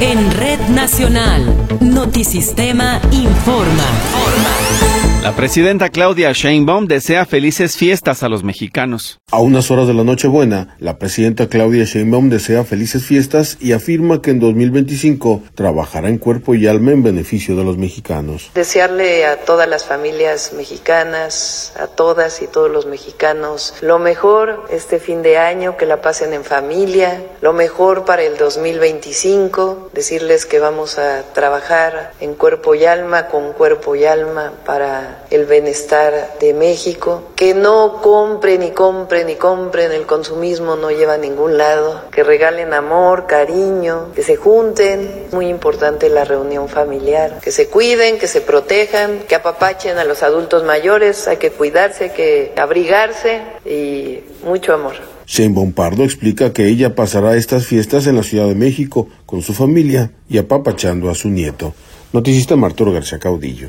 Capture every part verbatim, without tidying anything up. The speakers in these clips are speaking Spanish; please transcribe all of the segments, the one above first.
En Red Nacional, Notisistema informa. La presidenta Claudia Sheinbaum desea felices fiestas a los mexicanos. A unas horas de la Nochebuena, la presidenta Claudia Sheinbaum desea felices fiestas y afirma que en dos mil veinticinco trabajará en cuerpo y alma en beneficio de los mexicanos. Desearle a todas las familias mexicanas, a todas y todos los mexicanos, lo mejor este fin de año, que la pasen en familia, lo mejor para el dos mil veinticinco, decirles que vamos a trabajar en cuerpo y alma, con cuerpo y alma para el bienestar de México, que no compren y compren y compren, el consumismo no lleva a ningún lado, que regalen amor, cariño, que se junten, muy importante la reunión familiar, que se cuiden, que se protejan, que apapachen a los adultos mayores, hay que cuidarse, hay que abrigarse y mucho amor. Sheinbaum Pardo explica que ella pasará estas fiestas en la Ciudad de México con su familia y apapachando a su nieto. Noticista Arturo García Caudillo.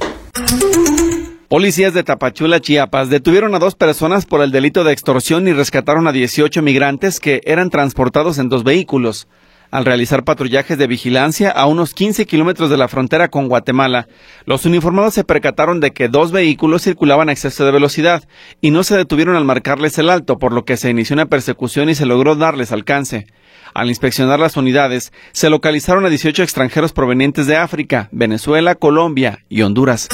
Policías de Tapachula, Chiapas, detuvieron a dos personas por el delito de extorsión y rescataron a dieciocho migrantes que eran transportados en dos vehículos. Al realizar patrullajes de vigilancia a unos quince kilómetros de la frontera con Guatemala, los uniformados se percataron de que dos vehículos circulaban a exceso de velocidad y no se detuvieron al marcarles el alto, por lo que se inició una persecución y se logró darles alcance. Al inspeccionar las unidades, se localizaron a dieciocho extranjeros provenientes de África, Venezuela, Colombia y Honduras.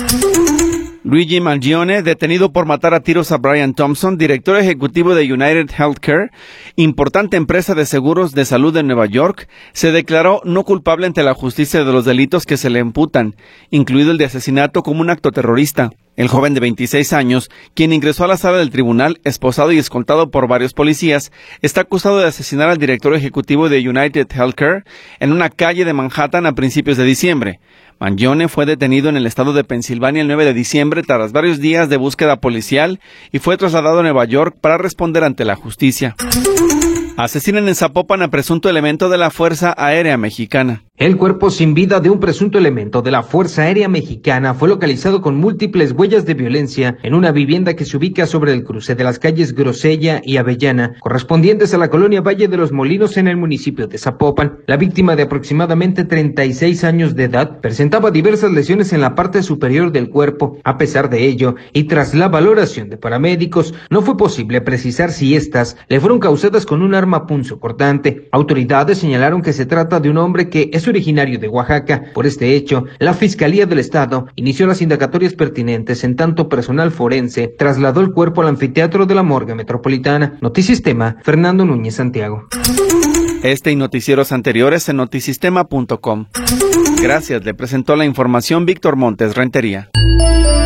Luigi Mangione, detenido por matar a tiros a Brian Thompson, director ejecutivo de United Healthcare, importante empresa de seguros de salud de Nueva York, se declaró no culpable ante la justicia de los delitos que se le imputan, incluido el de asesinato como un acto terrorista. El joven de veintiséis años, quien ingresó a la sala del tribunal, esposado y escoltado por varios policías, está acusado de asesinar al director ejecutivo de United Healthcare en una calle de Manhattan a principios de diciembre. Mangione fue detenido en el estado de Pensilvania el nueve de diciembre tras varios días de búsqueda policial y fue trasladado a Nueva York para responder ante la justicia. Asesinan en Zapopan a presunto elemento de la Fuerza Aérea Mexicana. El cuerpo sin vida de un presunto elemento de la Fuerza Aérea Mexicana fue localizado con múltiples huellas de violencia en una vivienda que se ubica sobre el cruce de las calles Grosella y Avellana, correspondientes a la colonia Valle de los Molinos en el municipio de Zapopan. La víctima, de aproximadamente treinta y seis años de edad, presentaba diversas lesiones en la parte superior del cuerpo. A pesar de ello, y tras la valoración de paramédicos, no fue posible precisar si estas le fueron causadas con un arma punzocortante. Autoridades señalaron que se trata de un hombre que es originario de Oaxaca. Por este hecho, la Fiscalía del Estado inició las indagatorias pertinentes, en tanto personal forense trasladó el cuerpo al anfiteatro de la Morgue Metropolitana. Notisistema, Fernando Núñez Santiago. Este y noticieros anteriores en notisistema punto com. Gracias, le presentó la información Víctor Montes Rentería.